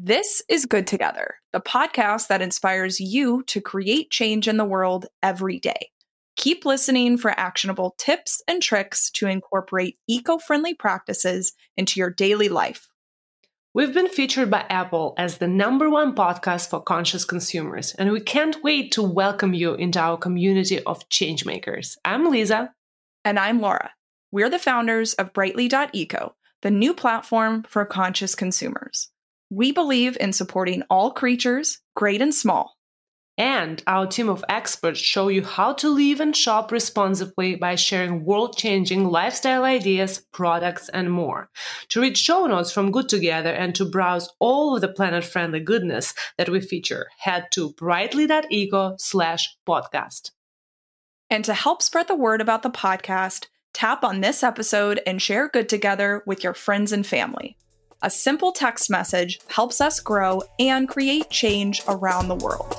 This is Good Together, the podcast that inspires you to create change in the world every day. Keep listening for actionable tips and tricks to incorporate eco-friendly practices into your daily life. We've been featured by Apple as the #1 podcast for conscious consumers, and we can't wait to welcome you into our community of changemakers. I'm Lisa. And I'm Laura. We're the founders of Brightly.eco, the new platform for conscious consumers. We believe in supporting all creatures, great and small. And our team of experts show you how to live and shop responsibly by sharing world-changing lifestyle ideas, products, and more. To read show notes from Good Together and to browse all of the planet-friendly goodness that we feature, head to brightly.eco/podcast. And to help spread the word about the podcast, tap on this episode and share Good Together with your friends and family. A simple text message helps us grow and create change around the world.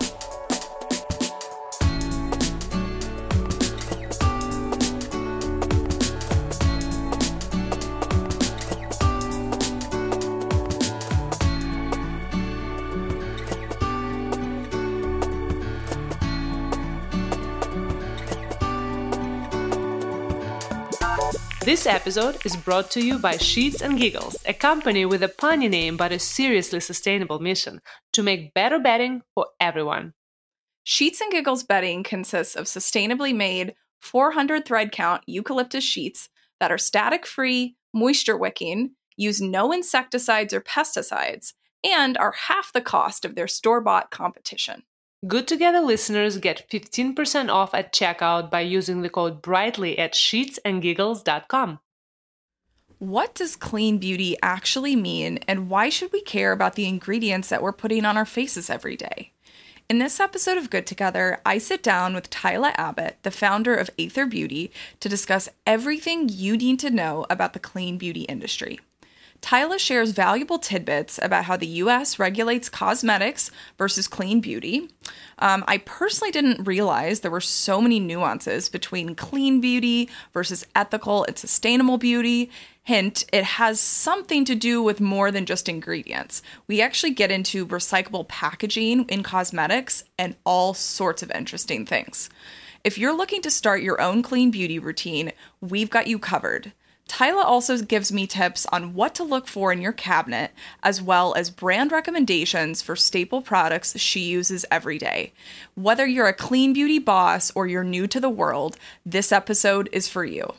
This episode is brought to you by Sheets and Giggles, a company with a punny name but a seriously sustainable mission to make better bedding for everyone. Sheets and Giggles bedding consists of sustainably made 400 thread count eucalyptus sheets that are static-free, moisture-wicking, use no insecticides or pesticides, and are half the cost of their store-bought competition. Good Together listeners get 15% off at checkout by using the code BRIGHTLY at sheetsandgiggles.com. What does clean beauty actually mean, and why should we care about the ingredients that we're putting on our faces every day? In this episode of Good Together, I sit down with Tyla Abbott, the founder of Aether Beauty, to discuss everything you need to know about the clean beauty industry. Tyla shares valuable tidbits about how the U.S. regulates cosmetics versus clean beauty. I personally didn't realize there were so many nuances between clean beauty versus ethical and sustainable beauty. Hint, it has something to do with more than just ingredients. We actually get into recyclable packaging in cosmetics and all sorts of interesting things. If you're looking to start your own clean beauty routine, we've got you covered. Tyla also gives me tips on what to look for in your cabinet, as well as brand recommendations for staple products she uses every day. Whether you're a clean beauty boss or you're new to the world, this episode is for you.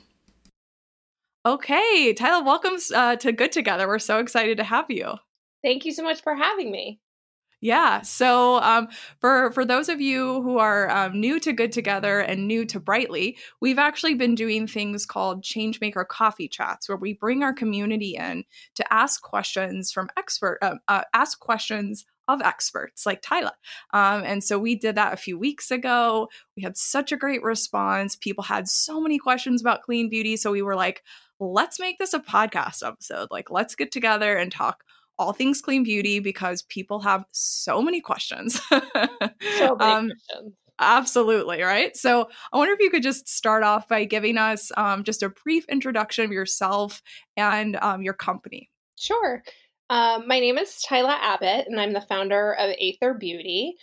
Okay, Tyla, welcome to Good Together. We're so excited to have you. Thank you so much for having me. Yeah. So for those of you who are new to Good Together and new to Brightly, we've actually been doing things called Changemaker Coffee Chats, where we bring our community in to ask questions from ask questions of experts like Tyla. And so we did that a few weeks ago. We had such a great response. People had so many questions about clean beauty. So we were like, let's make this a podcast episode. Like, let's get together and talk all things clean beauty because people have so many questions. So many questions. Absolutely, right? So I wonder if you could just start off by giving us just a brief introduction of yourself and your company. Sure. My name is Tyla Abbott, and I'm the founder of Aether Beauty.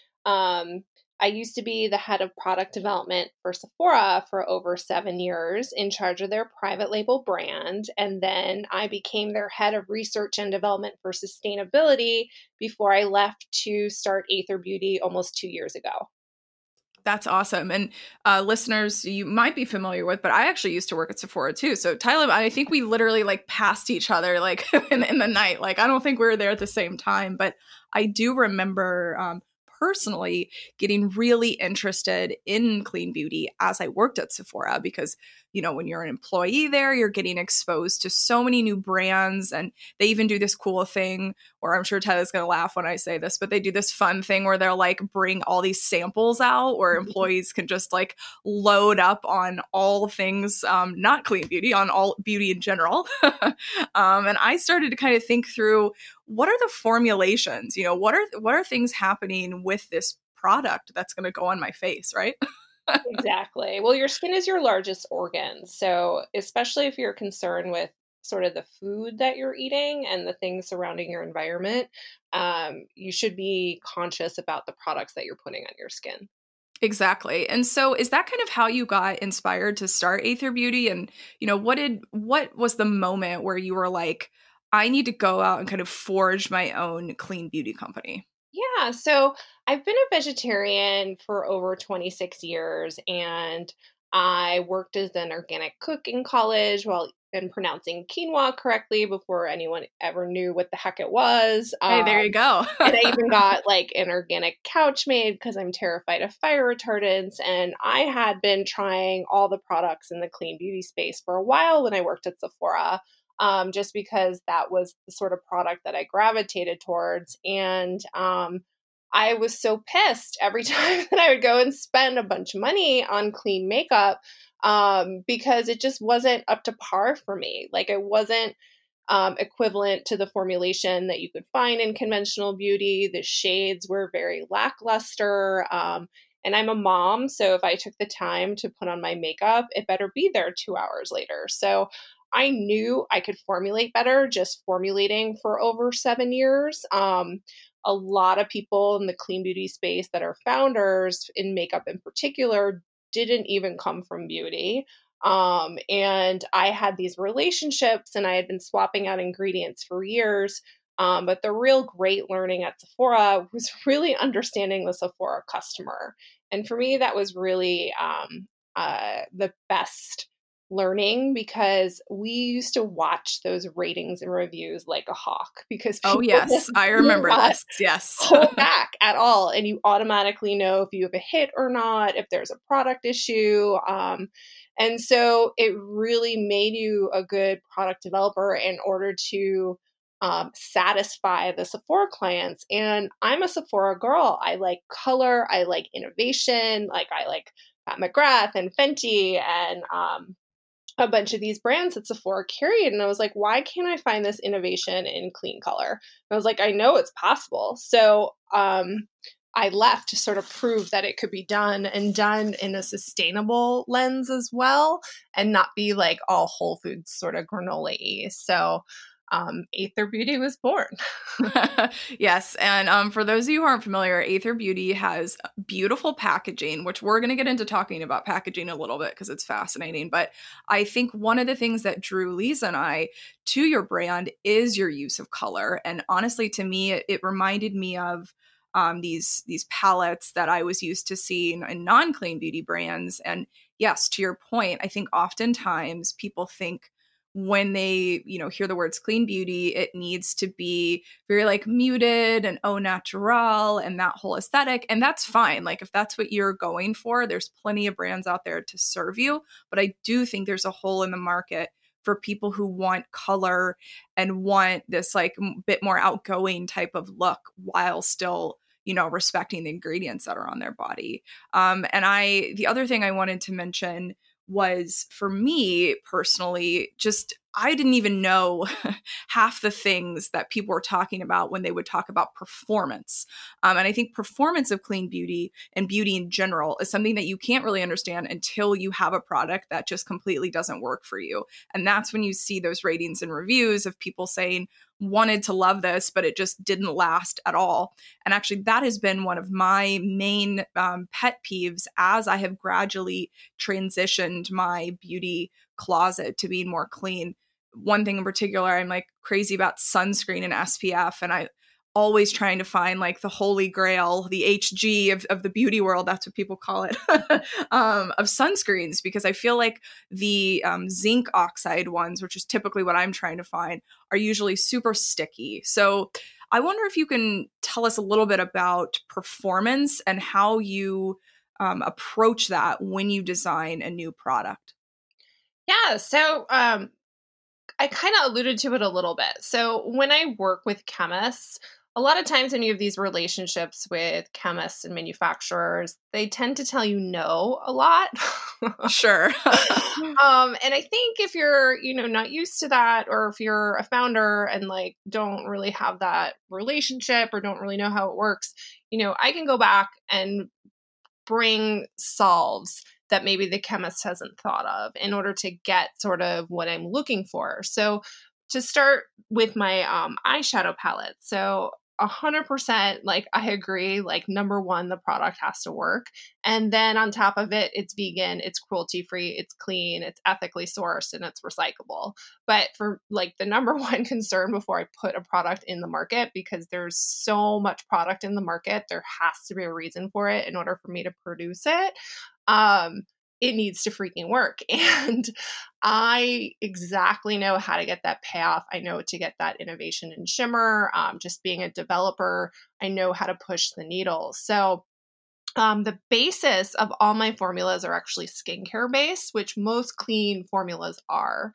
I used to be the head of product development for Sephora for over 7 years, in charge of their private label brand. And then I became their head of research and development for sustainability before I left to start Aether Beauty almost 2 years ago. That's awesome. And listeners, you might be familiar with, but I actually used to work at Sephora too. So Tyla, I think we literally like passed each other like in the night. Like, I don't think we were there at the same time, but I do remember personally getting really interested in clean beauty as I worked at Sephora because, you know, when you're an employee there, you're getting exposed to so many new brands. And they even do this cool thing, or I'm sure Tyla's going to laugh when I say this, but they do this fun thing where they'll like bring all these samples out where employees can just like load up on all things, not clean beauty, on all beauty in general. And I started to kind of think through, what are the formulations? You know, what are things happening with this product that's going to go on my face, right? Exactly. Well, your skin is your largest organ. So especially if you're concerned with sort of the food that you're eating and the things surrounding your environment, you should be conscious about the products that you're putting on your skin. Exactly. And so is that kind of how you got inspired to start Aether Beauty? And, what was the moment where you were like, I need to go out and kind of forge my own clean beauty company? Yeah, so I've been a vegetarian for over 26 years, and I worked as an organic cook in college while and pronouncing quinoa correctly before anyone ever knew what the heck it was. Hey, there you go. And I even got like an organic couch made because I'm terrified of fire retardants. And I had been trying all the products in the clean beauty space for a while when I worked at Sephora, just because that was the sort of product that I gravitated towards. And I was so pissed every time that I would go and spend a bunch of money on clean makeup, because it just wasn't up to par for me. Like, it wasn't equivalent to the formulation that you could find in conventional beauty. The shades were very lackluster. And I'm a mom, so if I took the time to put on my makeup, it better be there 2 hours later. So I knew I could formulate better just formulating for over 7 years. A lot of people in the clean beauty space that are founders in makeup in particular didn't even come from beauty. And I had these relationships and I had been swapping out ingredients for years. But the real great learning at Sephora was really understanding the Sephora customer. And for me, that was really the best learning, because we used to watch those ratings and reviews like a hawk, because Oh, people yes. just I do remember not this. Yes. hold back at all. And you automatically know if you have a hit or not, if there's a product issue. And so it really made you a good product developer in order to satisfy the Sephora clients. And I'm a Sephora girl. I like color, I like innovation, like I like Pat McGrath and Fenty and a bunch of these brands that Sephora carried. And I was like, why can't I find this innovation in clean color? And I was like, I know it's possible. So I left to sort of prove that it could be done, and done in a sustainable lens as well, and not be like all Whole Foods sort of granola-y. So Aether Beauty was born. Yes. And for those of you who aren't familiar, Aether Beauty has beautiful packaging, which we're going to get into talking about packaging a little bit because it's fascinating. But I think one of the things that drew Lisa and I to your brand is your use of color. And honestly, to me, it reminded me of these palettes that I was used to seeing in non-clean beauty brands. And yes, to your point, I think oftentimes people think when they hear the words clean beauty, it needs to be very like muted and au natural and that whole aesthetic, and that's fine. Like, if that's what you're going for, there's plenty of brands out there to serve you. But I do think there's a hole in the market for people who want color and want this like bit more outgoing type of look while still respecting the ingredients that are on their body. And the other thing I wanted to mention was, for me personally, just I didn't even know half the things that people were talking about when they would talk about performance. And I think performance of clean beauty and beauty in general is something that you can't really understand until you have a product that just completely doesn't work for you. And that's when you see those ratings and reviews of people saying, wanted to love this, but it just didn't last at all. And actually, that has been one of my main pet peeves as I have gradually transitioned my beauty closet to being more clean. One thing in particular, I'm like crazy about sunscreen and SPF, and I always trying to find like the holy grail, the HG of the beauty world, that's what people call it, of sunscreens, because I feel like the zinc oxide ones, which is typically what I'm trying to find, are usually super sticky. So I wonder if you can tell us a little bit about performance and how you approach that when you design a new product. Yeah. So I kind of alluded to it a little bit. So when I work with chemists, a lot of times when you have these relationships with chemists and manufacturers, they tend to tell you no a lot. Sure. And I think if you're, not used to that, or if you're a founder and like don't really have that relationship or don't really know how it works, I can go back and bring solves that maybe the chemist hasn't thought of in order to get sort of what I'm looking for. So to start with my eyeshadow palette. So 100% like I agree, like number one, the product has to work. And then on top of it, it's vegan, it's cruelty free, it's clean, it's ethically sourced, and it's recyclable. But for like the number one concern before I put a product in the market, because there's so much product in the market, there has to be a reason for it in order for me to produce it. It needs to freaking work. And I exactly know how to get that payoff. I know to get that innovation in shimmer. Just being a developer, I know how to push the needle. So the basis of all my formulas are actually skincare based, which most clean formulas are.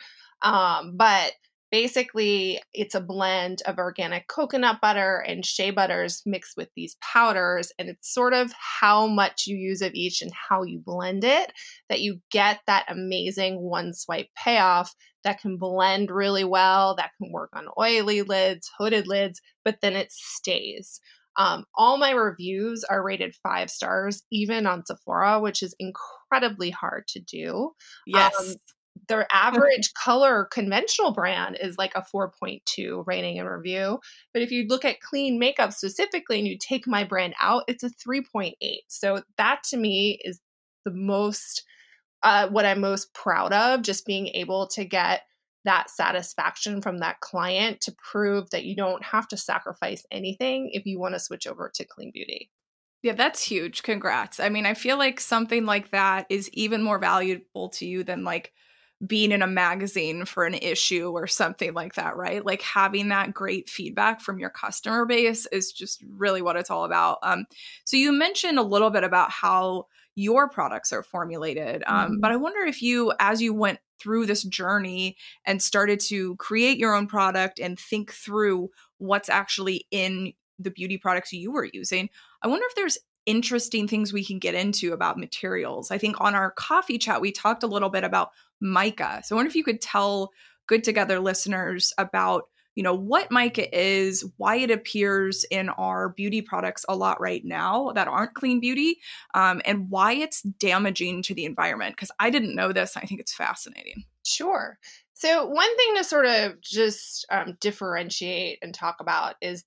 But basically, it's a blend of organic coconut butter and shea butters mixed with these powders. And it's sort of how much you use of each and how you blend it that you get that amazing one swipe payoff that can blend really well, that can work on oily lids, hooded lids, but then it stays. All my reviews are rated 5 stars, even on Sephora, which is incredibly hard to do. Yes. Their average color conventional brand is like a 4.2 rating and review. But if you look at clean makeup specifically and you take my brand out, it's a 3.8. So that to me is the most, what I'm most proud of, just being able to get that satisfaction from that client to prove that you don't have to sacrifice anything if you want to switch over to clean beauty. Yeah, that's huge. Congrats. I mean, I feel like something like that is even more valuable to you than like being in a magazine for an issue or something like that, right? Like having that great feedback from your customer base is just really what it's all about. So you mentioned a little bit about how your products are formulated, but I wonder if you, as you went through this journey and started to create your own product and think through what's actually in the beauty products you were using, I wonder if there's interesting things we can get into about materials. I think on our coffee chat, we talked a little bit about mica. So I wonder if you could tell Good Together listeners about, what mica is, why it appears in our beauty products a lot right now that aren't clean beauty, and why it's damaging to the environment. Because I didn't know this. I think it's fascinating. Sure. So one thing to sort of just differentiate and talk about is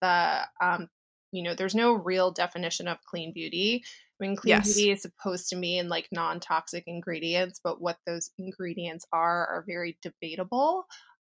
there's no real definition of clean beauty. I mean, clean beauty is supposed to mean like non-toxic ingredients, but what those ingredients are very debatable.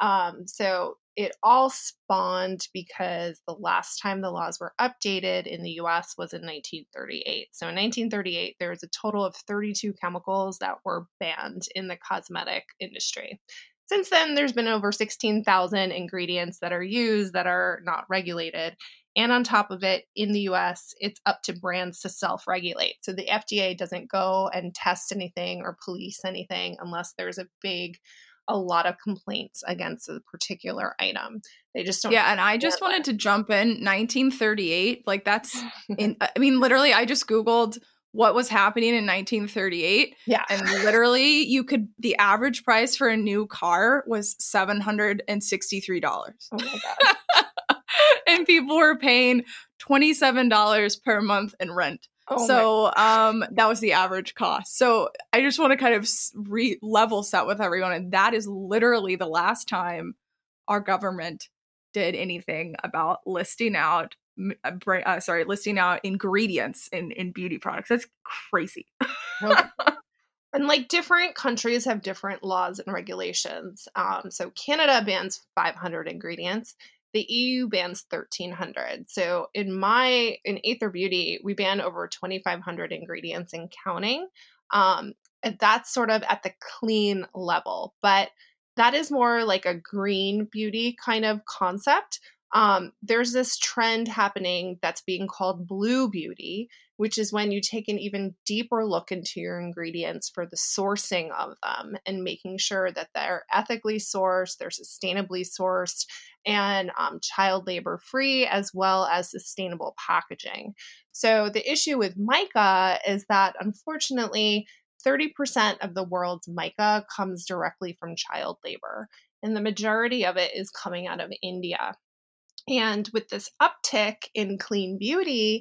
So it all spawned because the last time the laws were updated in the US was in 1938. So in 1938, there was a total of 32 chemicals that were banned in the cosmetic industry. Since then, there's been over 16,000 ingredients that are used that are not regulated. And on top of it, in the US, it's up to brands to self-regulate. So the FDA doesn't go and test anything or police anything unless there's a lot of complaints against a particular item. They just don't. Yeah, and I just wanted to jump in 1938. Like that's literally I just Googled what was happening in 1938. Yeah. And literally the average price for a new car was $763. Oh my God. And people were paying $27 per month in rent. That was the average cost. So I just want to kind of level set with everyone. And that is literally the last time our government did anything about listing out ingredients in beauty products. That's crazy. And like different countries have different laws and regulations. So Canada bans 500 ingredients. The EU bans 1,300. So in Aether Beauty, we ban over 2,500 ingredients and counting. And that's sort of at the clean level, but that is more like a green beauty kind of concept. There's this trend happening that's being called blue beauty, which is when you take an even deeper look into your ingredients for the sourcing of them and making sure that they're ethically sourced, they're sustainably sourced, and child labor free, as well as sustainable packaging. So the issue with mica is that unfortunately, 30% of the world's mica comes directly from child labor, and the majority of it is coming out of India. And with this uptick in clean beauty,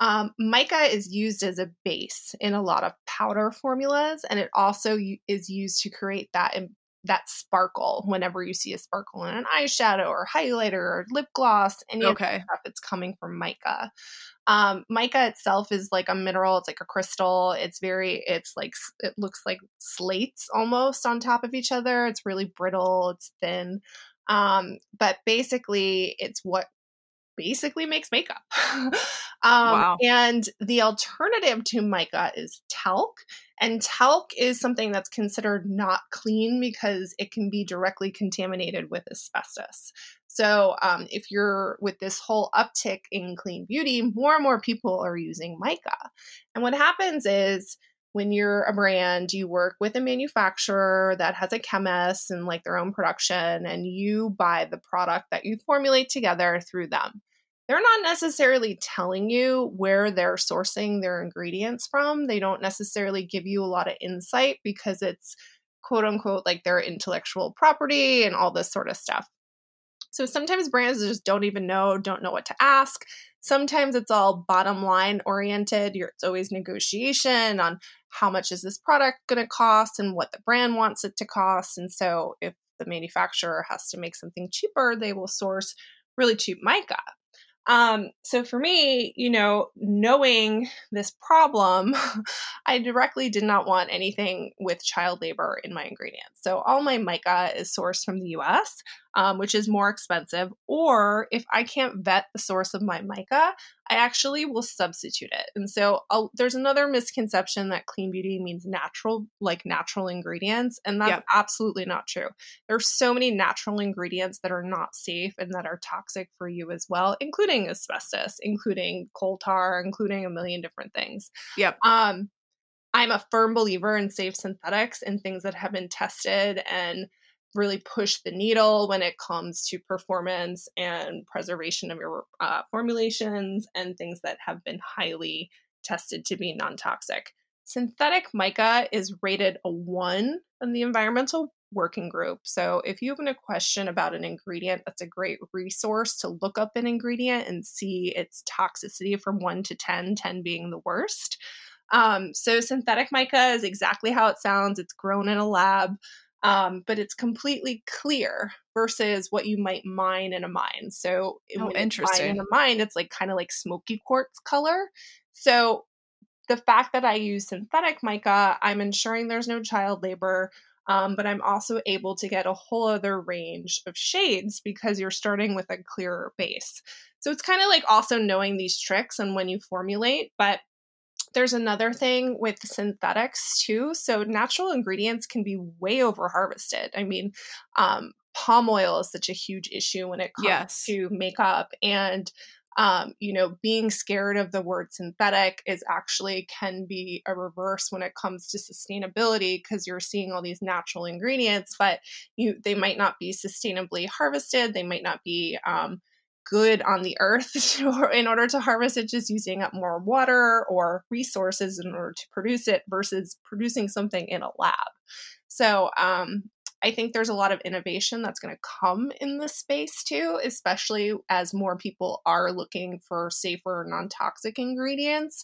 Mica is used as a base in a lot of powder formulas, and it also is used to create that sparkle whenever you see a sparkle in an eyeshadow or highlighter or lip gloss, any of that Okay. stuff, it's coming from mica. Mica itself is like a mineral. It's like a crystal. It's like, it looks like slates almost on top of each other. It's really brittle. It's thin. But basically it's what basically makes makeup. Wow. And the alternative to mica is talc. And talc is something that's considered not clean because it can be directly contaminated with asbestos. So if you're with this whole uptick in clean beauty, more and more people are using mica. And what happens is when you're a brand, you work with a manufacturer that has a chemist and like their own production, and you buy the product that you formulate together through them. They're not necessarily telling you where they're sourcing their ingredients from. They don't necessarily give you a lot of insight because it's quote unquote like their intellectual property and all this sort of stuff. So sometimes brands just don't even know, don't know what to ask. Sometimes it's all bottom line oriented. It's always negotiation on how much is this product going to cost and what the brand wants it to cost. And so if the manufacturer has to make something cheaper, they will source really cheap mica. So for me, knowing this problem, I directly did not want anything with child labor in my ingredients. So all my mica is sourced from the US, which is more expensive. Or if I can't vet the source of my mica, I actually will substitute it. And so there's another misconception that clean beauty means natural, like natural ingredients. And that's Yep. absolutely not true. There's so many natural ingredients that are not safe and that are toxic for you as well, including asbestos, including coal tar, including a million different things. Yep. I'm a firm believer in safe synthetics and things that have been tested and really push the needle when it comes to performance and preservation of your formulations and things that have been highly tested to be non-toxic. Synthetic mica is rated a 1 in the environmental working group. So if you have a question about an ingredient, that's a great resource to look up an ingredient and see its toxicity from 1 to 10, 10 being the worst. So synthetic mica is exactly how it sounds. It's grown in a lab, but it's completely clear versus what you might mine in a mine. So when it's mined in Interesting. a mine, it's like kind of like smoky quartz color. So the fact that I use synthetic mica, I'm ensuring there's no child labor, but I'm also able to get a whole other range of shades because you're starting with a clearer base. So it's kind of like also knowing these tricks and when you formulate, but there's another thing with synthetics too. So natural ingredients can be way over harvested. I mean, palm oil is such a huge issue when it comes Yes. to makeup, and being scared of the word synthetic is actually can be a reverse when it comes to sustainability because you're seeing all these natural ingredients, but they might not be sustainably harvested. They might not be good on the earth in order to harvest it, just using up more water or resources in order to produce it versus producing something in a lab. So I think there's a lot of innovation that's going to come in this space too, especially as more people are looking for safer, non-toxic ingredients.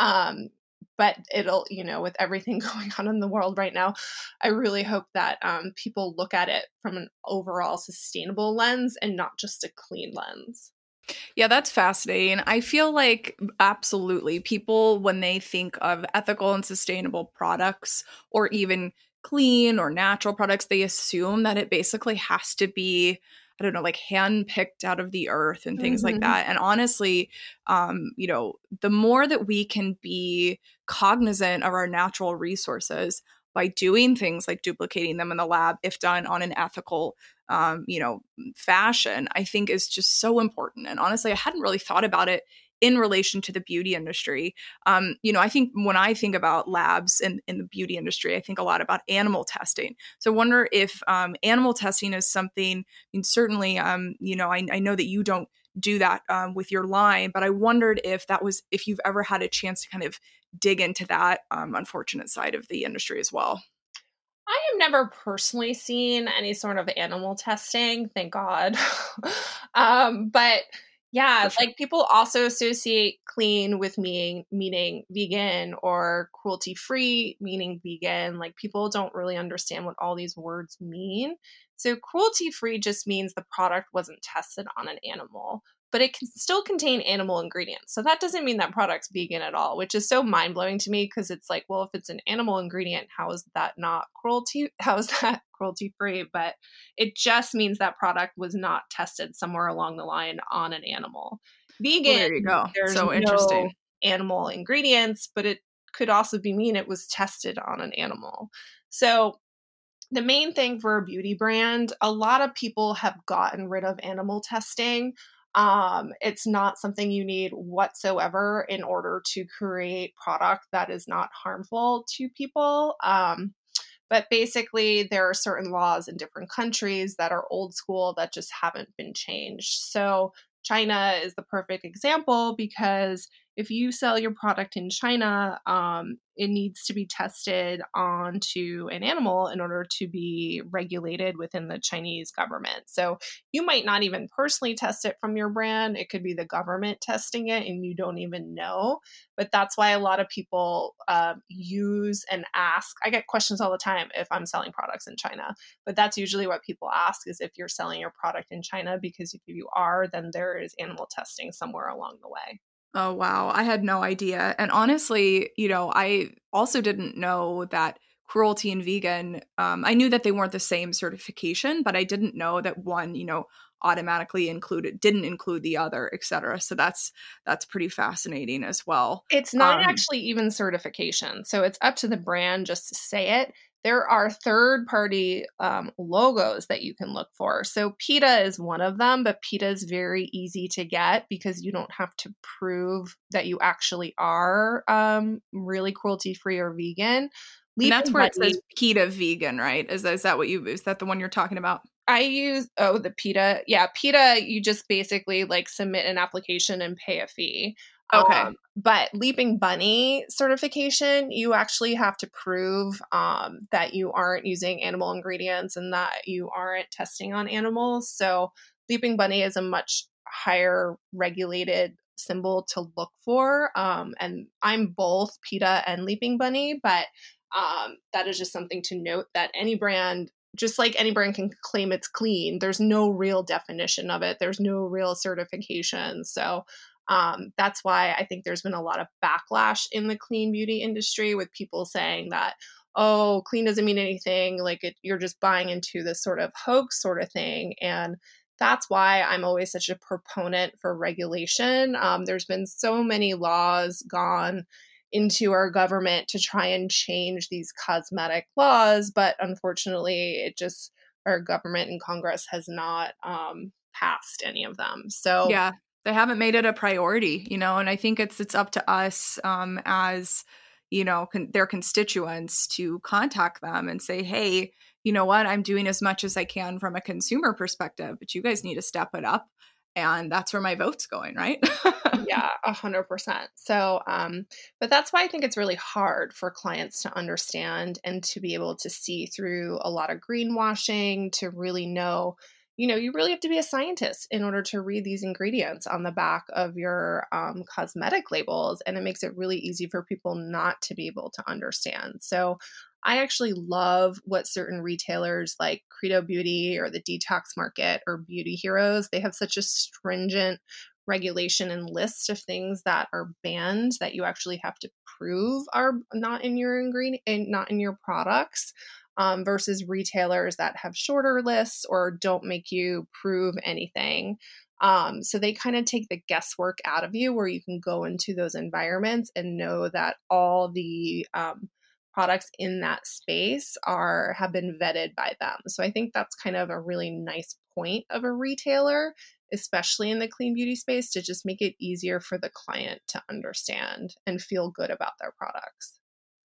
But it'll, with everything going on in the world right now, I really hope that people look at it from an overall sustainable lens and not just a clean lens. Yeah, that's fascinating. I feel like absolutely people, when they think of ethical and sustainable products or even clean or natural products, they assume that it basically has to be, I don't know, like hand-picked out of the earth and things like Mm-hmm. that. And honestly, the more that we can be cognizant of our natural resources by doing things like duplicating them in the lab, if done on an ethical fashion, I think is just so important. And honestly, I hadn't really thought about it in relation to the beauty industry. I think when I think about labs in the beauty industry, I think a lot about animal testing. So I wonder if animal testing is something, I mean, certainly, I know that you don't do that with your line, but I wondered if you've ever had a chance to kind of dig into that unfortunate side of the industry as well. I have never personally seen any sort of animal testing, thank God. But Yeah, for sure. like people also associate clean with meaning vegan or cruelty free meaning vegan. Like people don't really understand what all these words mean. So cruelty free just means the product wasn't tested on an animal, but it can still contain animal ingredients. So that doesn't mean that product's vegan at all, which is so mind blowing to me because it's like, well, if it's an animal ingredient, how is that not cruelty? How is that cruelty free? But it just means that product was not tested somewhere along the line on an animal. Well, Vegan, there you go. there's So no interesting. animal ingredients, but it could also be mean it was tested on an animal. So the main thing for a beauty brand, a lot of people have gotten rid of animal testing. It's not something you need whatsoever in order to create product that is not harmful to people. But basically, there are certain laws in different countries that are old school that just haven't been changed. So, China is the perfect example because if you sell your product in China, it needs to be tested onto an animal in order to be regulated within the Chinese government. So, you might not even personally test it from your brand. It could be the government testing it and you don't even know. But that's why a lot of people use and ask. I get questions all the time if I'm selling products in China, but that's usually what people ask is if you're selling your product in China, because if you are, then there is animal testing somewhere along the way. Oh, wow. I had no idea. And honestly, I also didn't know that cruelty and vegan, I knew that they weren't the same certification, but I didn't know that one, automatically didn't include the other, et cetera. So that's pretty fascinating as well. It's not actually even certification. So it's up to the brand just to say it. There are third party logos that you can look for. So PETA is one of them, but PETA is very easy to get because you don't have to prove that you actually are really cruelty free or vegan. And Leap that's and where it Bunny, says PETA vegan, right? Is that the one you're talking about? I use the PETA. Yeah, PETA, you just basically like submit an application and pay a fee. Okay. But Leaping Bunny certification, you actually have to prove that you aren't using animal ingredients and that you aren't testing on animals. So Leaping Bunny is a much higher regulated symbol to look for. And I'm both PETA and Leaping Bunny, but that is just something to note that any brand, just like any brand can claim it's clean, there's no real definition of it. There's no real certification. So that's why I think there's been a lot of backlash in the clean beauty industry with people saying that, oh, clean doesn't mean anything. Like you're just buying into this sort of hoax sort of thing. And that's why I'm always such a proponent for regulation. There's been so many laws gone into our government to try and change these cosmetic laws, but unfortunately, our government and Congress has not passed any of them. So Yeah, they haven't made it a priority, and I think it's up to us as their constituents to contact them and say, hey, you know what, I'm doing as much as I can from a consumer perspective, but you guys need to step it up, and that's where my vote's going, right? yeah, 100%. So, but that's why I think it's really hard for clients to understand and to be able to see through a lot of greenwashing, to really know, you really have to be a scientist in order to read these ingredients on the back of your cosmetic labels. And it makes it really easy for people not to be able to understand. So, I actually love what certain retailers like Credo Beauty or the Detox Market or Beauty Heroes, they have such a stringent regulation and list of things that are banned that you actually have to prove are not in your ingredient and not in your products, versus retailers that have shorter lists or don't make you prove anything. So they kind of take the guesswork out of you, where you can go into those environments and know that all the products in that space have been vetted by them. So I think that's kind of a really nice point of a retailer, especially in the clean beauty space, to just make it easier for the client to understand and feel good about their products.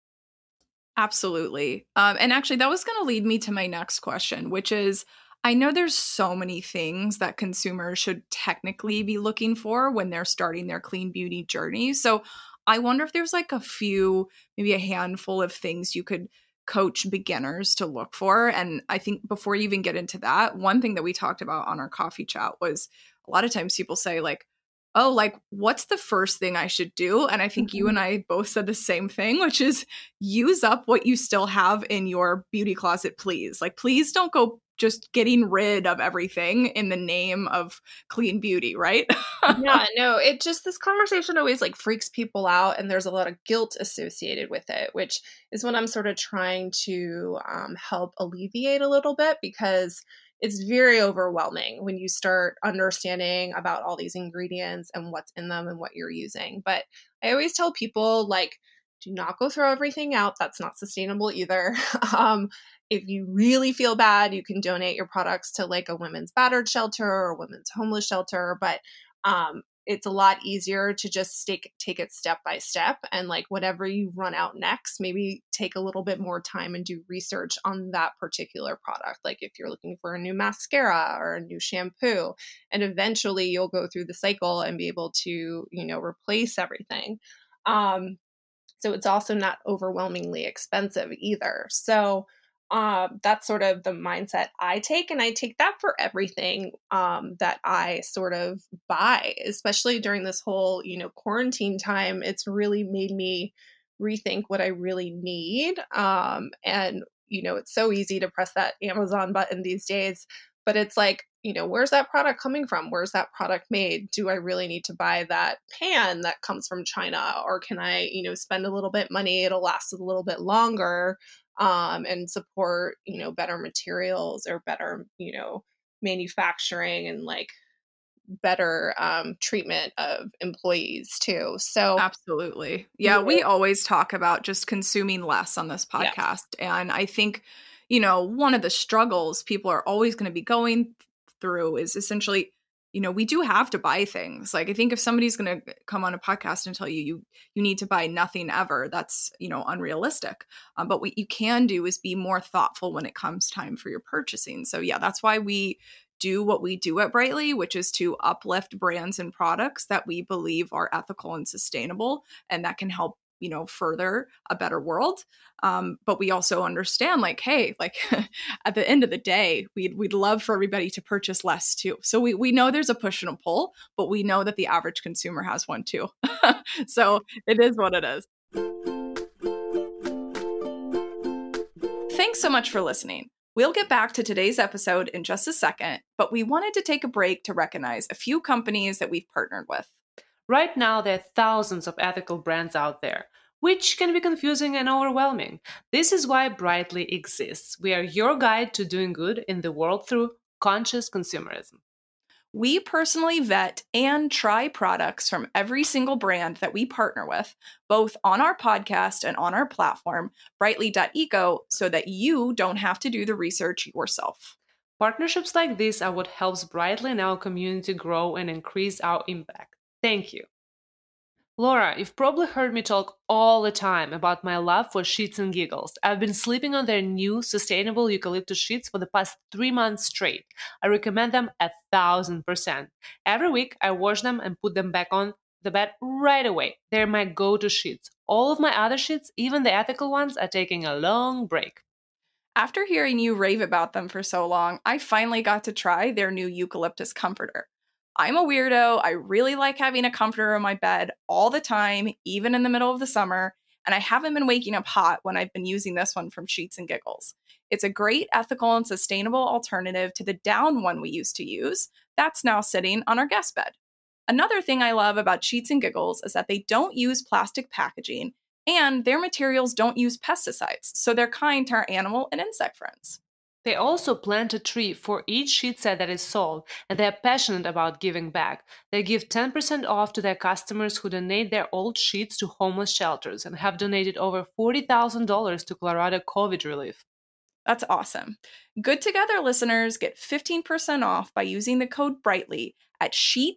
Absolutely. And actually, that was going to lead me to my next question, which is, I know there's so many things that consumers should technically be looking for when they're starting their clean beauty journey. So I wonder if there's like maybe a handful of things you could coach beginners to look for. And I think before you even get into that, one thing that we talked about on our coffee chat was a lot of times people say like, oh, like, what's the first thing I should do? And I think you and I both said the same thing, which is use up what you still have in your beauty closet, please. Like, please don't go just getting rid of everything in the name of clean beauty, right? Yeah, no, it just, this conversation always like freaks people out, and there's a lot of guilt associated with it, which is what I'm sort of trying to help alleviate a little bit, because it's very overwhelming when you start understanding about all these ingredients and what's in them and what you're using. But I always tell people, like, do not go throw everything out. That's not sustainable either. If you really feel bad, you can donate your products to like a women's battered shelter or a women's homeless shelter. But it's a lot easier to just take it step by step, and like whatever you run out next, maybe take a little bit more time and do research on that particular product. Like if you're looking for a new mascara or a new shampoo, and eventually you'll go through the cycle and be able to, replace everything. So it's also not overwhelmingly expensive either. So that's sort of the mindset I take. And I take that for everything that I sort of buy, especially during this whole, quarantine time. It's really made me rethink what I really need. And, it's so easy to press that Amazon button these days, but it's like, where's that product coming from? Where's that product made? Do I really need to buy that pan that comes from China? Or can I, spend a little bit money? It'll last a little bit longer, and support, better materials or better, manufacturing and like better treatment of employees too. So Absolutely. Yeah, we always talk about just consuming less on this podcast. Yeah. And I think, one of the struggles people are always going to be going through is essentially, we do have to buy things. Like I think if somebody's going to come on a podcast and tell you need to buy nothing ever, that's, unrealistic. But what you can do is be more thoughtful when it comes time for your purchasing. So yeah, that's why we do what we do at Brightly, which is to uplift brands and products that we believe are ethical and sustainable, and that can help, further a better world. But we also understand like, hey, like at the end of the day, we'd love for everybody to purchase less too. So we know there's a push and a pull, but we know that the average consumer has one too. So it is what it is. Thanks so much for listening. We'll get back to today's episode in just a second, but we wanted to take a break to recognize a few companies that we've partnered with. Right now, there are thousands of ethical brands out there, which can be confusing and overwhelming. This is why Brightly exists. We are your guide to doing good in the world through conscious consumerism. We personally vet and try products from every single brand that we partner with, both on our podcast and on our platform, brightly.eco, so that you don't have to do the research yourself. Partnerships like this are what helps Brightly and our community grow and increase our impact. Thank you. Laura, you've probably heard me talk all the time about my love for Sheets and Giggles. I've been sleeping on their new sustainable eucalyptus sheets for the past 3 months straight. I recommend them 1,000%. Every week, I wash them and put them back on the bed right away. They're my go-to sheets. All of my other sheets, even the ethical ones, are taking a long break. After hearing you rave about them for so long, I finally got to try their new eucalyptus comforter. I'm a weirdo. I really like having a comforter in my bed all the time, even in the middle of the summer, and I haven't been waking up hot when I've been using this one from Sheets and Giggles. It's a great ethical and sustainable alternative to the down one we used to use that's now sitting on our guest bed. Another thing I love about Sheets and Giggles is that they don't use plastic packaging, and their materials don't use pesticides, so they're kind to our animal and insect friends. They also plant a tree for each sheet set that is sold, and they are passionate about giving back. They give 10% off to their customers who donate their old sheets to homeless shelters and have donated over $40,000 to Colorado COVID relief. That's awesome. Good Together listeners get 15% off by using the code BRIGHTLY at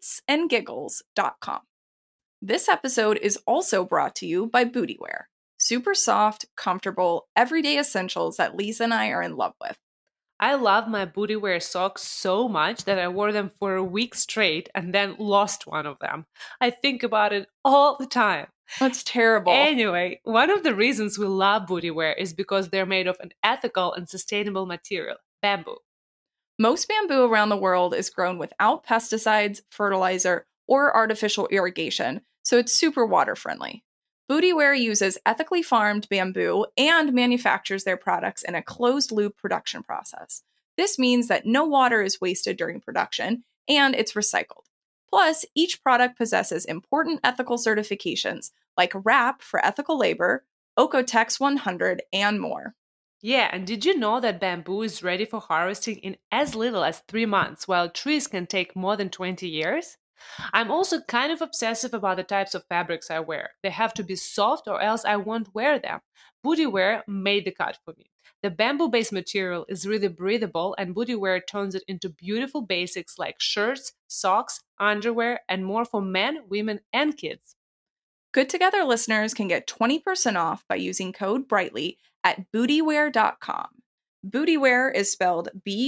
sheetsandgiggles.com. This episode is also brought to you by Bootywear. Super soft, comfortable, everyday essentials that Lisa and I are in love with. I love my booty wear socks so much that I wore them for a week straight and then lost one of them. I think about it all the time. That's terrible. Anyway, one of the reasons we love booty wear is because they're made of an ethical and sustainable material, bamboo. Most bamboo around the world is grown without pesticides, fertilizer, or artificial irrigation, so it's super water friendly. Bootyware uses ethically farmed bamboo and manufactures their products in a closed loop production process. This means that no water is wasted during production and it's recycled. Plus, each product possesses important ethical certifications like RAP for ethical labor, Okotex 100, and more. Yeah, and did you know that bamboo is ready for harvesting in as little as 3 months, while trees can take more than 20 years? I'm also kind of obsessive about the types of fabrics I wear. They have to be soft or else I won't wear them. Booty wear made the cut for me. The bamboo based material is really breathable, and booty wear turns it into beautiful basics like shirts, socks, underwear, and more for men, women, and kids. Good Together listeners can get 20% off by using code Brightly at bootyware.com. Bootyware is spelled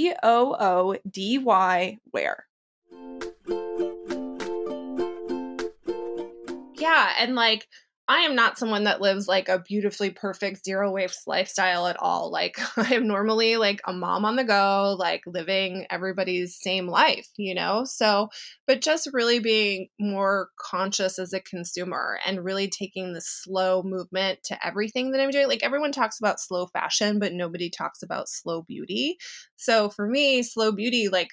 Boody wear. Yeah, and like I am not someone that lives like a beautifully perfect zero waste lifestyle at all. Like I am normally like a mom on the go, like living everybody's same life, you know? So, but just really being more conscious as a consumer and really taking the slow movement to everything that I'm doing. Like everyone talks about slow fashion, but nobody talks about slow beauty. So for me, slow beauty, like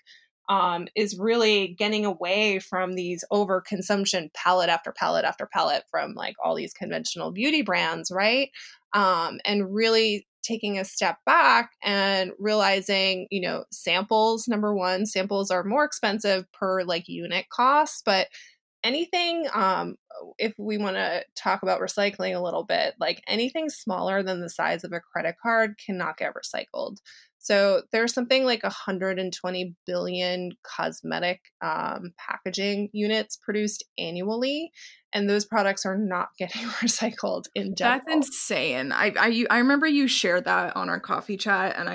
is really getting away from these overconsumption palette after palette after palette from like all these conventional beauty brands, right? And really taking a step back and realizing, you know, samples, number one, samples are more expensive per like unit cost, but anything, if we want to talk about recycling a little bit, like anything smaller than the size of a credit card cannot get recycled. So there's something like 120 billion cosmetic packaging units produced annually, and those products are not getting recycled in general. That's insane. I remember you shared that on our coffee chat, and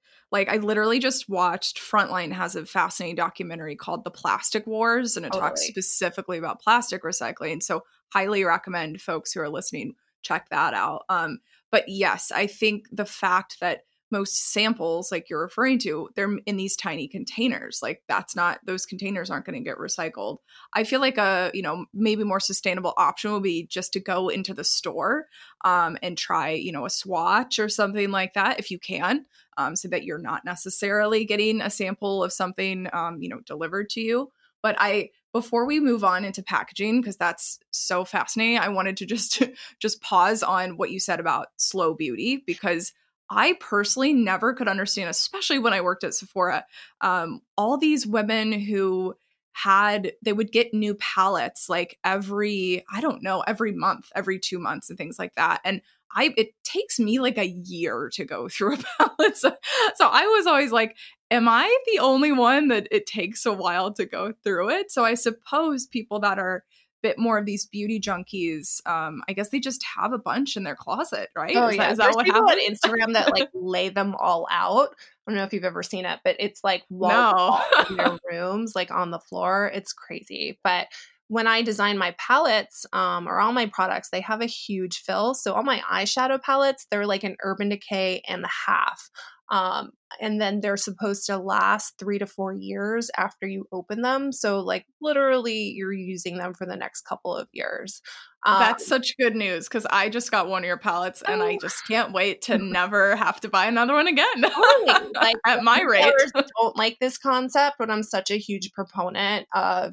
I literally just watched Frontline has a fascinating documentary called The Plastic Wars, and it talks Totally. specifically about plastic recycling. So highly recommend folks who are listening check that out. But yes, I think the fact that most samples, like you're referring to, they're in these tiny containers. Like those containers aren't going to get recycled. I feel like maybe more sustainable option would be just to go into the store and try, a swatch or something like that if you can, so that you're not necessarily getting a sample of something, delivered to you. But before we move on into packaging, because that's so fascinating, I wanted to just pause on what you said about slow beauty, because I personally never could understand, especially when I worked at Sephora, all these women who they would get new palettes like every month, every 2 months and things like that. And it takes me like a year to go through a palette. So I was always like, am I the only one that it takes a while to go through it? So I suppose people that are bit more of these beauty junkies, I guess they just have a bunch in their closet, right? Oh, Is yeah. that There's what people on happens? Instagram that like lay them all out. I don't know if you've ever seen it, but it's like wall to No. wall in their rooms, like on the floor. It's crazy. But when I design my palettes, or all my products, they have a huge fill. So all my eyeshadow palettes, they're like an Urban Decay and the half. Um, and then they're supposed to last 3 to 4 years after you open them. So like literally you're using them for the next couple of years. Um, That's such good news, because I just got one of your palettes and I just can't wait to never have to buy another one again. Totally. Like At my rate. retailers don't like this concept, but I'm such a huge proponent of,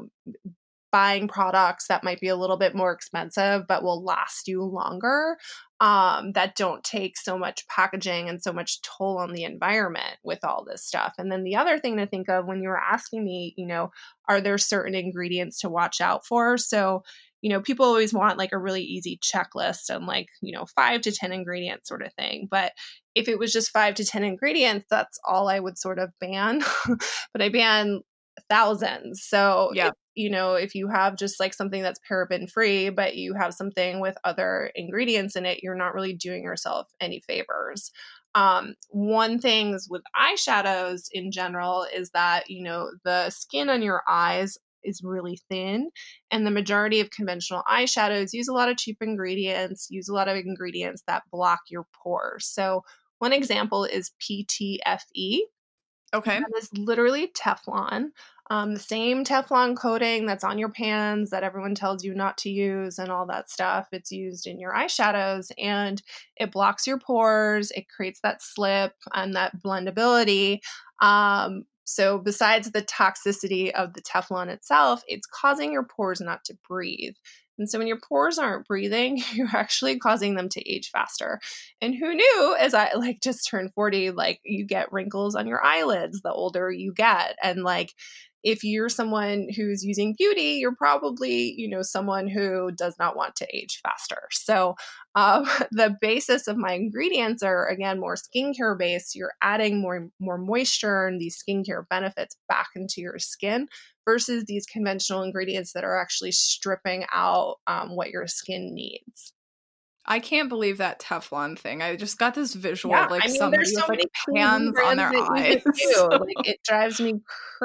buying products that might be a little bit more expensive but will last you longer, that don't take so much packaging and so much toll on the environment with all this stuff. And then the other thing to think of when you were asking me, are there certain ingredients to watch out for? So, people always want like a really easy checklist and like, 5 to 10 ingredients sort of thing. But if it was just 5 to 10 ingredients, that's all I would sort of ban. But I ban thousands. So Yeah. if you have just like something that's paraben free, but you have something with other ingredients in it, you're not really doing yourself any favors. One things with eyeshadows in general is that, the skin on your eyes is really thin, and the majority of conventional eyeshadows use a lot of cheap ingredients, use a lot of ingredients that block your pores. So one example is PTFE. Okay. That is literally Teflon. The same Teflon coating that's on your pans that everyone tells you not to use and all that stuff. It's used in your eyeshadows, and it blocks your pores. It creates that slip and that blendability. So besides the toxicity of the Teflon itself, it's causing your pores not to breathe. And so when your pores aren't breathing, you're actually causing them to age faster. And who knew, as I just turned 40, you get wrinkles on your eyelids the older you get. And if you're someone who's using beauty, you're probably, someone who does not want to age faster. So the basis of my ingredients are, again, more skincare based. You're adding more moisture and these skincare benefits back into your skin versus these conventional ingredients that are actually stripping out what your skin needs. I can't believe that Teflon thing. I just got this visual Yeah, of somebody there's so with many pans on their eyes. It drives me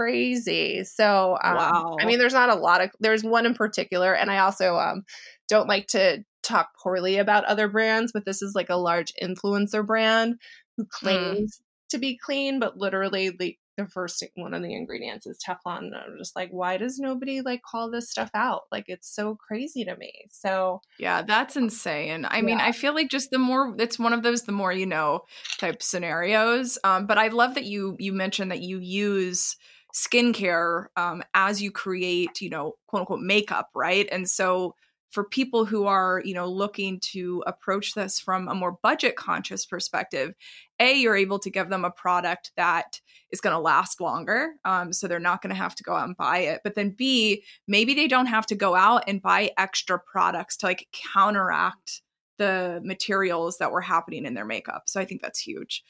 crazy. So, Wow. there's one in particular, and I also don't like to talk poorly about other brands, but this is a large influencer brand who claims to be clean, but literally the first one of the ingredients is Teflon. And I'm just why does nobody call this stuff out? It's so crazy to me. So yeah, that's insane. I mean, I feel just the more it's one of those, the more you know type scenarios. But I love that you mentioned that you use skincare as you create, quote unquote makeup, right? And so for people who are, looking to approach this from a more budget conscious perspective, you're able to give them a product that is going to last longer. So they're not going to have to go out and buy it. But then B, maybe they don't have to go out and buy extra products to counteract the materials that were happening in their makeup. So I think that's huge.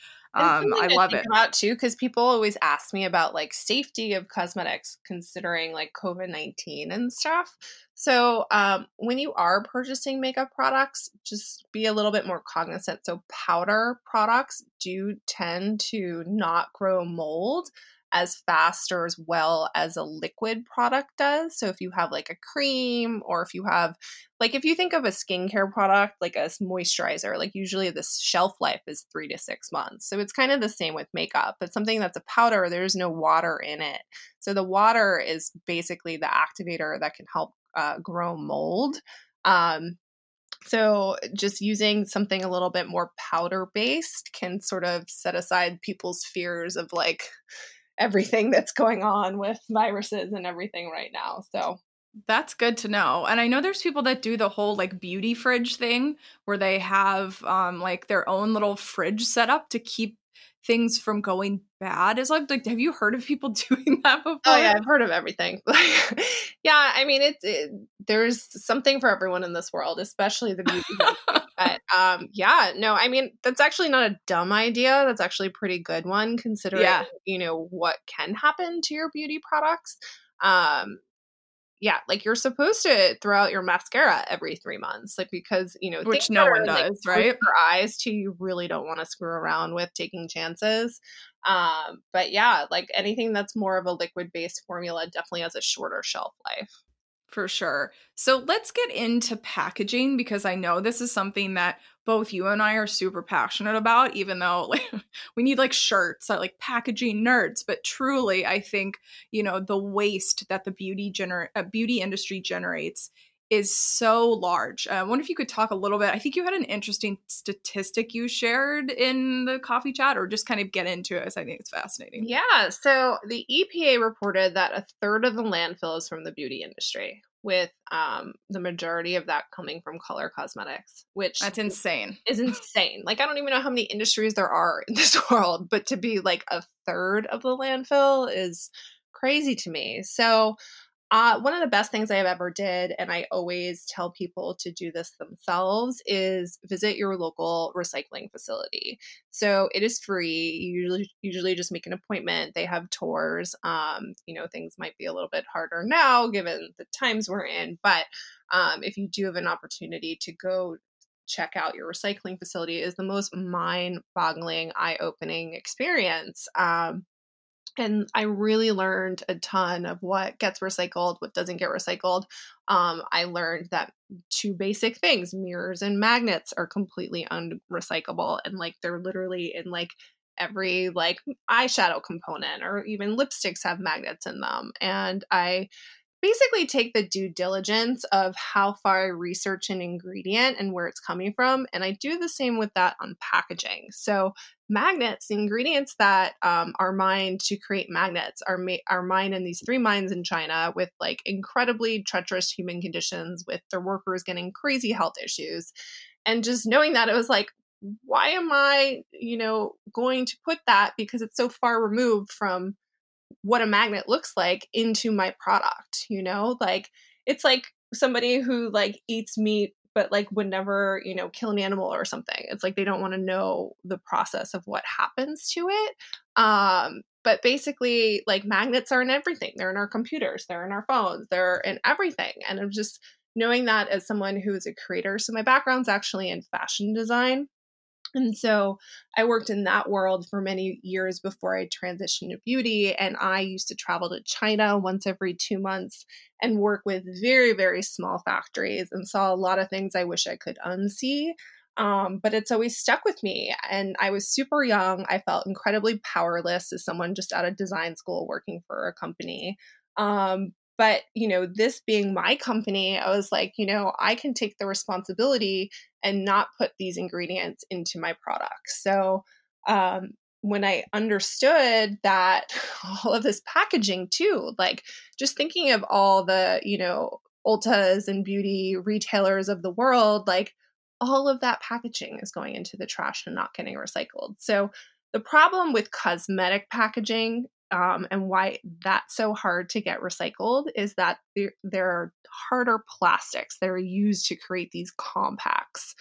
I love it. About too, because people always ask me about safety of cosmetics considering COVID-19 and stuff. So when you are purchasing makeup products, just be a little bit more cognizant. So powder products do tend to not grow mold as fast or as well as a liquid product does. So if you have a cream, or if you have if you think of a skincare product like a moisturizer, usually the shelf life is 3 to 6 months. So it's kind of the same with makeup. But something that's a powder, there's no water in it. So the water is basically the activator that can help grow mold. So just using something a little bit more powder based can sort of set aside people's fears of everything that's going on with viruses and everything right now. So that's good to know. And I know there's people that do the whole beauty fridge thing where they have their own little fridge set up to keep things from going bad. Is have you heard of people doing that before? Oh yeah, I've heard of everything. Yeah, I mean there's something for everyone in this world, especially the beauty industry. But yeah, no, I mean that's actually not a dumb idea. That's actually a pretty good one considering what can happen to your beauty products. Yeah, you're supposed to throw out your mascara every 3 months, because, which things no that one are, does, right? your eyes too, you really don't want to screw around with taking chances. But yeah, anything that's more of a liquid based formula definitely has a shorter shelf life. For sure. So let's get into packaging because I know this is something that both you and I are super passionate about, even though we need shirts, packaging nerds. But truly, I think, the waste that the beauty industry generates is so large. I wonder if you could talk a little bit. I think you had an interesting statistic you shared in the coffee chat, or just kind of get into it, as I think it's fascinating. Yeah. So the EPA reported that a third of the landfill is from the beauty industry, with the majority of that coming from color cosmetics, which that's insane. Is insane. I don't even know how many industries there are in this world, but to be a third of the landfill is crazy to me. So one of the best things I have ever did, and I always tell people to do this themselves, is visit your local recycling facility. So it is free. You usually just make an appointment. They have tours. Things might be a little bit harder now given the times we're in, but if you do have an opportunity to go check out your recycling facility is the most mind-boggling, eye-opening experience. And I really learned a ton of what gets recycled, what doesn't get recycled. I learned that two basic things, mirrors and magnets, are completely unrecyclable. And like they're literally in like every like eyeshadow component, or even lipsticks have magnets in them. And I basically take the due diligence of how far I research an ingredient and where it's coming from. And I do the same with that on packaging. So magnets, the ingredients that are mined to create magnets are mined in these 3 mines in China with like incredibly treacherous human conditions, with their workers getting crazy health issues. And just knowing that, it was like, why am I, going to put that, because it's so far removed from what a magnet looks like, into my product, like it's like somebody who like eats meat but like would never, kill an animal or something. It's like they don't want to know the process of what happens to it. But basically, like magnets are in everything. They're in our computers, they're in our phones, they're in everything. And I'm just knowing that as someone who is a creator. So my background's actually in fashion design. And so I worked in that world for many years before I transitioned to beauty. And I used to travel to China once every 2 months and work with very, very small factories, and saw a lot of things I wish I could unsee. But it's always stuck with me. And I was super young. I felt incredibly powerless as someone just out of design school working for a company. But, this being my company, I was like, I can take the responsibility and not put these ingredients into my products. So when I understood that all of this packaging too, like just thinking of all the, Ultas and beauty retailers of the world, like all of that packaging is going into the trash and not getting recycled. So the problem with cosmetic packaging, and why that's so hard to get recycled, is that there are harder plastics that are used to create these compacts,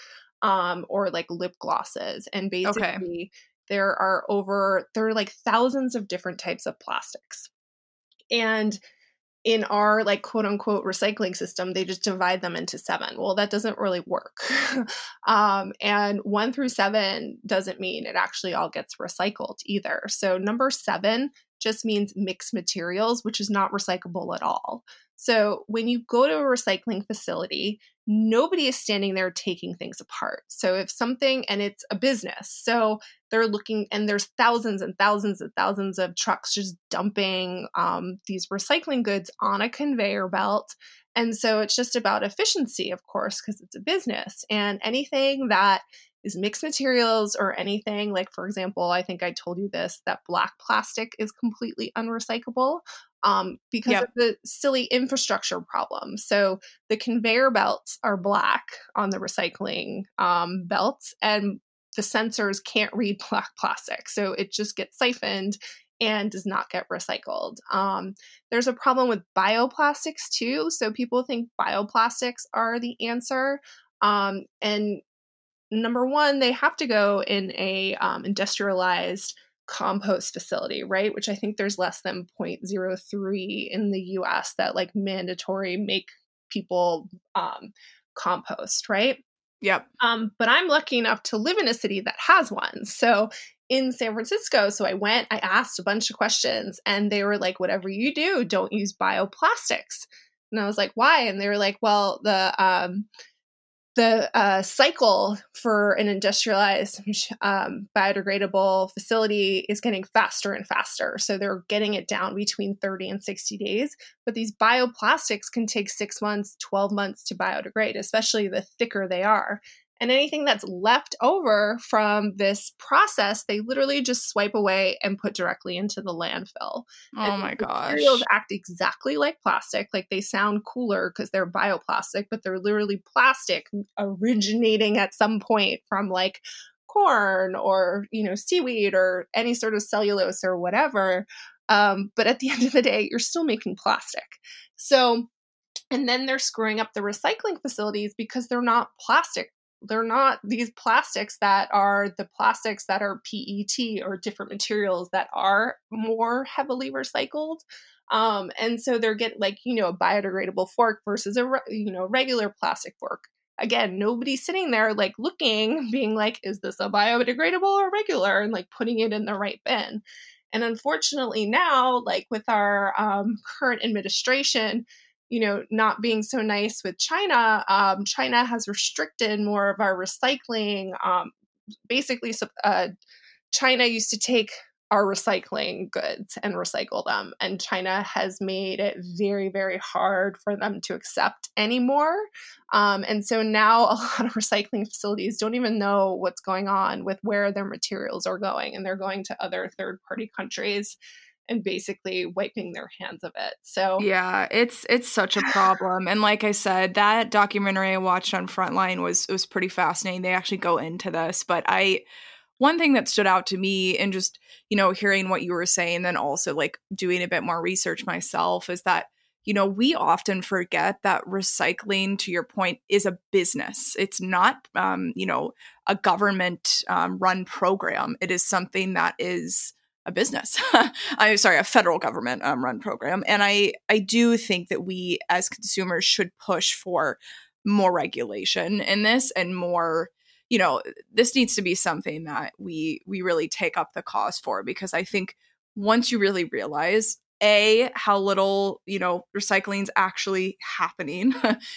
or like lip glosses. And basically, there are like thousands of different types of plastics. And in our like quote unquote recycling system, they just divide them into 7. Well, that doesn't really work. And 1 through 7 doesn't mean it actually all gets recycled either. So number 7 just means mixed materials, which is not recyclable at all. So when you go to a recycling facility, nobody is standing there taking things apart. So if something, and it's a business, so they're looking, and there's thousands and thousands and thousands of trucks just dumping these recycling goods on a conveyor belt. And so it's just about efficiency, of course, because it's a business. And anything that is mixed materials, or anything like, for example, I think I told you this, that black plastic is completely unrecyclable because of the silly infrastructure problem. So the conveyor belts are black on the recycling belts, and the sensors can't read black plastic. So it just gets siphoned and does not get recycled. There's a problem with bioplastics too. So people think bioplastics are the answer. And number one, they have to go in a industrialized compost facility, right? Which I think there's less than 0.03 in the US that like mandatory make people compost, right? Yep. But I'm lucky enough to live in a city that has one. So in San Francisco, so I asked a bunch of questions, and they were like, whatever you do, don't use bioplastics. And I was like, why? And they were like, well, the cycle for an industrialized biodegradable facility is getting faster and faster. So they're getting it down between 30 and 60 days. But these bioplastics can take 6 months, 12 months to biodegrade, especially the thicker they are. And anything that's left over from this process, they literally just swipe away and put directly into the landfill. Oh and my materials gosh. act exactly like plastic. Like they sound cooler because they're bioplastic, but they're literally plastic originating at some point from like corn or, seaweed or any sort of cellulose or whatever. But at the end of the day, you're still making plastic. So, and then they're screwing up the recycling facilities because they're not plastic. They're not these plastics that are the plastics that are PET or different materials that are more heavily recycled. And so they're getting like, a biodegradable fork versus a regular plastic fork. again, nobody's sitting there like looking, being like, is this a biodegradable or regular? And like putting it in the right bin. And unfortunately now, like with our current administration, not being so nice with China, China has restricted more of our recycling. Basically, China used to take our recycling goods and recycle them, and China has made it very, very hard for them to accept anymore. And so now a lot of recycling facilities don't even know what's going on with where their materials are going, and they're going to other third-party countries and basically wiping their hands of it. So yeah, it's such a problem. And like I said, that documentary I watched on Frontline was pretty fascinating. They actually go into this, but one thing that stood out to me and just, hearing what you were saying, then also like doing a bit more research myself, is that, we often forget that recycling, to your point, is a business. It's not, a government run program. It is something that is a business. I'm sorry, a federal government run program. And I do think that we as consumers should push for more regulation in this and more, this needs to be something that we really take up the cause for, because I think once you really realize how little, recycling is actually happening,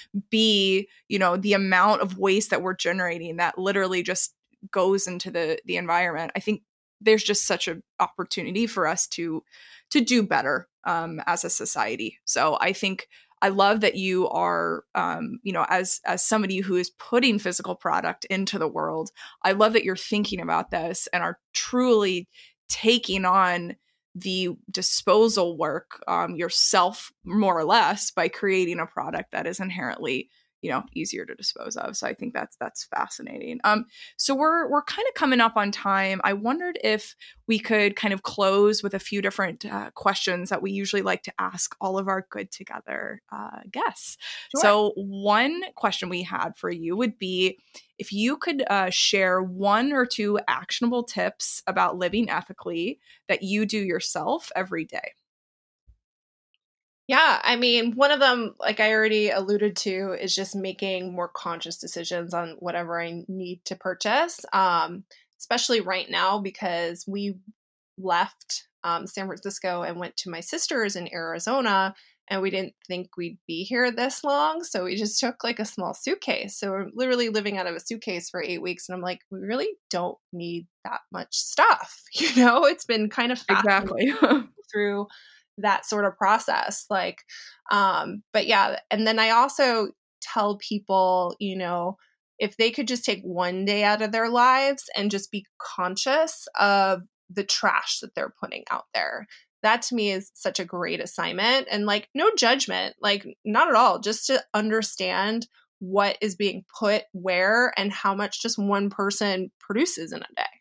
B, the amount of waste that we're generating that literally just goes into the environment, I think there's just such an opportunity for us to do better as a society. So I think I love that you are, as somebody who is putting physical product into the world, I love that you're thinking about this and are truly taking on the disposal work yourself, more or less, by creating a product that is inherently, easier to dispose of. So I think that's fascinating. So we're kind of coming up on time. I wondered if we could kind of close with a few different questions that we usually like to ask all of our Good Together guests. Sure. So one question we had for you would be if you could share 1 or 2 actionable tips about living ethically that you do yourself every day. Yeah, I mean, one of them, like I already alluded to, is just making more conscious decisions on whatever I need to purchase, especially right now because we left San Francisco and went to my sister's in Arizona, and we didn't think we'd be here this long. So we just took like a small suitcase. So we're literally living out of a suitcase for 8 weeks. And I'm like, we really don't need that much stuff. It's been kind of Exactly. through that sort of process. But yeah, and then I also tell people, if they could just take one day out of their lives and just be conscious of the trash that they're putting out there. That to me is such a great assignment, and like no judgment, like not at all, just to understand what is being put where and how much just one person produces in a day.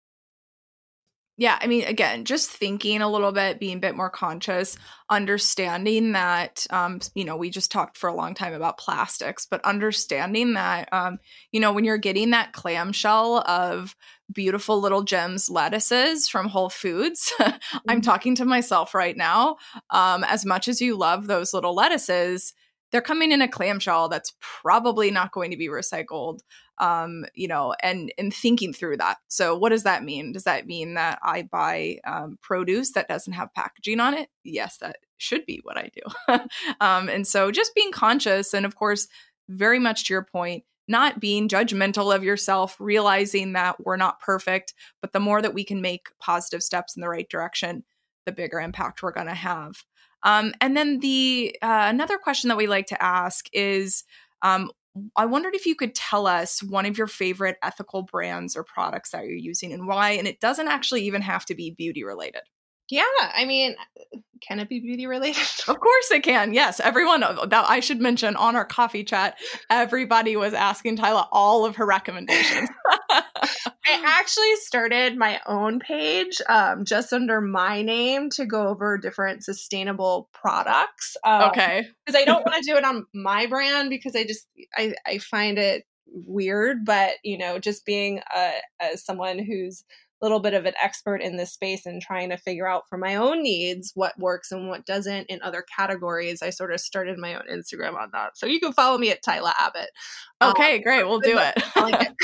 Yeah, I mean, again, just thinking a little bit, being a bit more conscious, understanding that, we just talked for a long time about plastics, but understanding that, when you're getting that clamshell of beautiful little gems lettuces from Whole Foods, I'm talking to myself right now, as much as you love those little lettuces, they're coming in a clamshell that's probably not going to be recycled. And thinking through that. So what does that mean? Does that mean that I buy produce that doesn't have packaging on it? Yes, that should be what I do. And so just being conscious, and of course, very much to your point, not being judgmental of yourself, realizing that we're not perfect, but the more that we can make positive steps in the right direction, the bigger impact we're going to have. And then the another question that we like to ask is, I wondered if you could tell us one of your favorite ethical brands or products that you're using and why. And it doesn't actually even have to be beauty related. Yeah, I mean, can it be beauty related? Of course it can. Yes, everyone. That I should mention on our coffee chat, everybody was asking Tyla all of her recommendations. I actually started my own page just under my name to go over different sustainable products. Okay. Because I don't want to do it on my brand because I find it weird. But, just being as someone who's little bit of an expert in this space and trying to figure out for my own needs what works and what doesn't in other categories, I sort of started my own Instagram on that. So you can follow me at Tyla Abbott. Okay, great. We'll do it. I like it.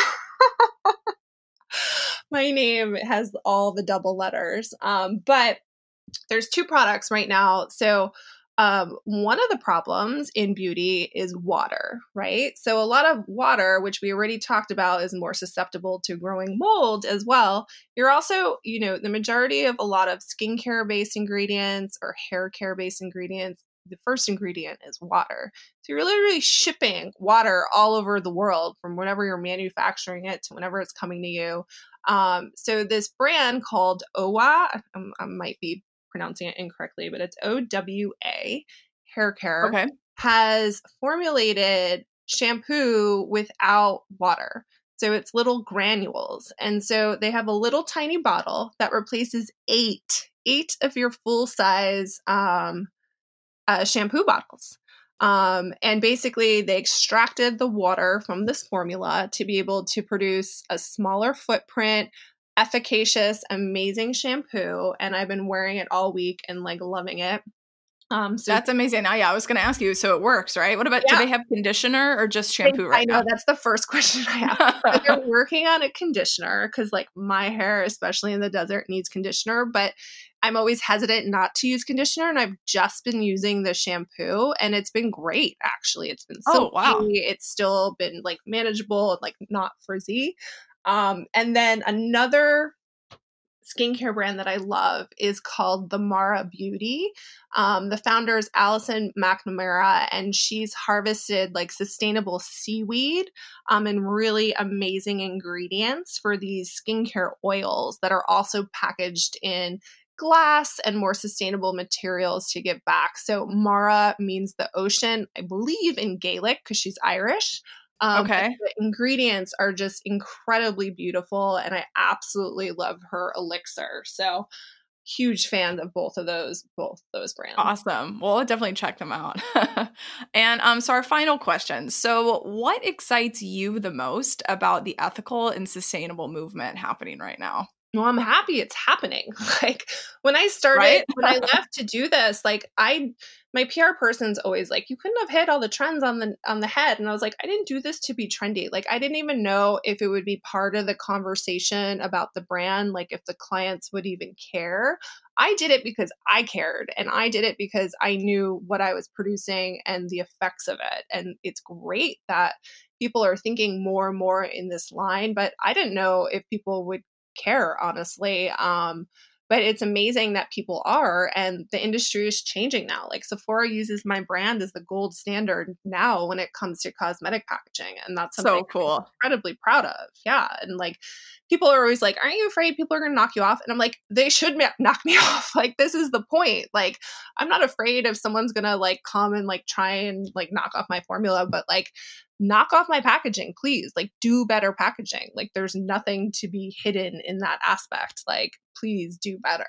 My name has all the double letters. But there's 2 products right now. So one of the problems in beauty is water, right? So a lot of water, which we already talked about, is more susceptible to growing mold as well. You're also, the majority of a lot of skincare-based ingredients or hair care-based ingredients, the first ingredient is water. So you're literally shipping water all over the world from whenever you're manufacturing it to whenever it's coming to you. So this brand called OWA, I might be pronouncing it incorrectly, but it's OWA Hair Care, Okay. has formulated shampoo without water. So it's little granules. And so they have a little tiny bottle that replaces eight of your full size shampoo bottles. And basically they extracted the water from this formula to be able to produce a smaller footprint, efficacious, amazing shampoo. And I've been wearing it all week and loving it. So that's amazing. I was going to ask you, so it works, right? What about, do they have conditioner or just shampoo right now? I know, that's the first question I have. They're working on a conditioner because my hair, especially in the desert, needs conditioner, but I'm always hesitant not to use conditioner, and I've just been using the shampoo, and it's been great, actually. It's been silky. Wow. It's still been manageable and not frizzy. And then another skincare brand that I love is called the Mara Beauty. The founder is Alison McNamara, and she's harvested sustainable seaweed and really amazing ingredients for these skincare oils that are also packaged in glass and more sustainable materials to give back. So Mara means the ocean, I believe, in Gaelic, because she's Irish. Okay. The ingredients are just incredibly beautiful, and I absolutely love her elixir. So huge fan of both those brands. Awesome. Well, I'll definitely check them out. And so our final question. So what excites you the most about the ethical and sustainable movement happening right now? Well, I'm happy it's happening. When I started, right? When I left to do this, my PR person's always you couldn't have hit all the trends on the head. And I was like, I didn't do this to be trendy. I didn't even know if it would be part of the conversation about the brand, if the clients would even care. I did it because I cared, and I did it because I knew what I was producing and the effects of it. And it's great that people are thinking more and more in this line, but I didn't know if people would care, honestly. But it's amazing that people are, and the industry is changing now. Sephora uses my brand as the gold standard now when it comes to cosmetic packaging, and that's something so cool. I'm incredibly proud of. Yeah, and people are always aren't you afraid people are going to knock you off? And I'm like, they should knock me off. This is the point. I'm not afraid if someone's going to come and try and knock off my formula, but knock off my packaging, please. Do better packaging. There's nothing to be hidden in that aspect. Please do better.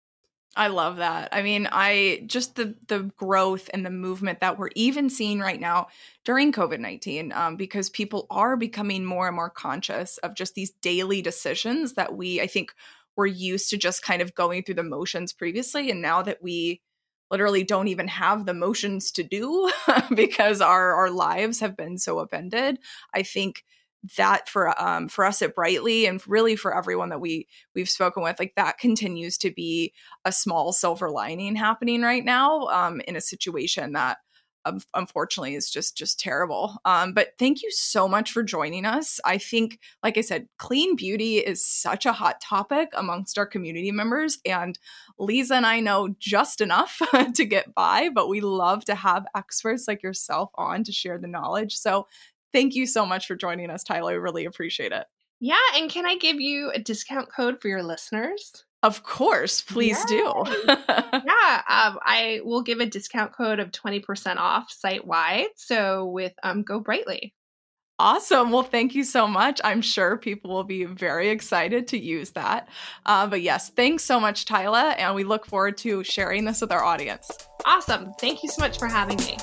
I love that. I mean, just the growth and the movement that we're even seeing right now during COVID-19, because people are becoming more and more conscious of just these daily decisions that I think we're used to just kind of going through the motions previously. And now that we literally don't even have the motions to do because our lives have been so upended, I think that for us at Brightly, and really for everyone that we've spoken with, that continues to be a small silver lining happening right now in a situation that unfortunately is just terrible. But thank you so much for joining us. I think, like I said, clean beauty is such a hot topic amongst our community members, and Lisa and I know just enough to get by, but we love to have experts like yourself on to share the knowledge. So thank you so much for joining us, Tyla. I really appreciate it. Yeah, and can I give you a discount code for your listeners? Of course, please do. I will give a discount code of 20% off site-wide. So with Go Brightly. Awesome. Well, thank you so much. I'm sure people will be very excited to use that. But yes, thanks so much, Tyla, and we look forward to sharing this with our audience. Awesome. Thank you so much for having me.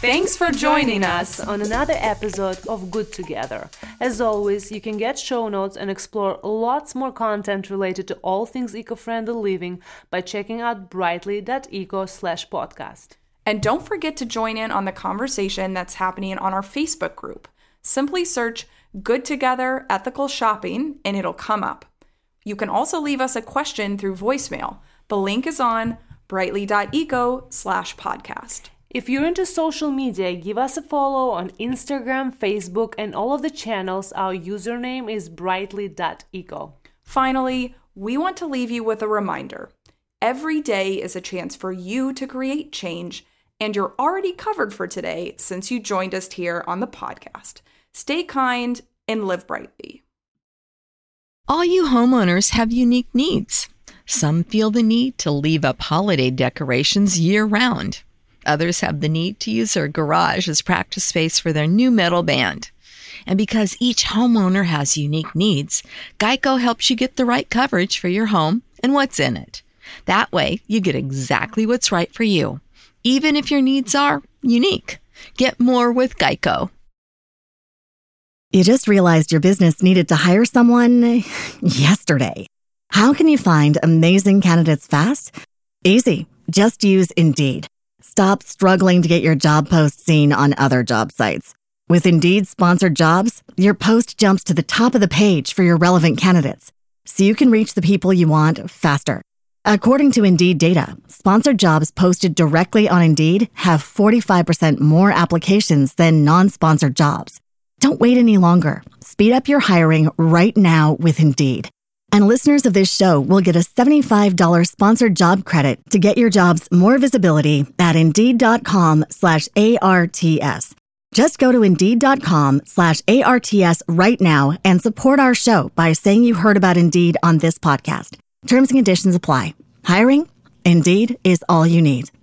Thanks for joining us on another episode of Good Together. As always, you can get show notes and explore lots more content related to all things eco-friendly living by checking out brightly.eco/podcast. And don't forget to join in on the conversation that's happening on our Facebook group. Simply search Good Together Ethical Shopping and it'll come up. You can also leave us a question through voicemail. The link is on brightly.eco/podcast. If you're into social media, give us a follow on Instagram, Facebook, and all of the channels. Our username is brightly.eco. Finally, we want to leave you with a reminder. Every day is a chance for you to create change, and you're already covered for today since you joined us here on the podcast. Stay kind and live brightly. All you homeowners have unique needs. Some feel the need to leave up holiday decorations year-round. Others have the need to use their garage as practice space for their new metal band. And because each homeowner has unique needs, Geico helps you get the right coverage for your home and what's in it. That way, you get exactly what's right for you, even if your needs are unique. Get more with Geico. You just realized your business needed to hire someone yesterday. How can you find amazing candidates fast? Easy. Just use Indeed. Stop struggling to get your job post seen on other job sites. With Indeed sponsored jobs, your post jumps to the top of the page for your relevant candidates, so you can reach the people you want faster. According to Indeed data, sponsored jobs posted directly on Indeed have 45% more applications than non-sponsored jobs. Don't wait any longer. Speed up your hiring right now with Indeed. And listeners of this show will get a $75 sponsored job credit to get your jobs more visibility at Indeed.com/ARTS. Just go to Indeed.com/ARTS right now and support our show by saying you heard about Indeed on this podcast. Terms and conditions apply. Hiring? Indeed is all you need.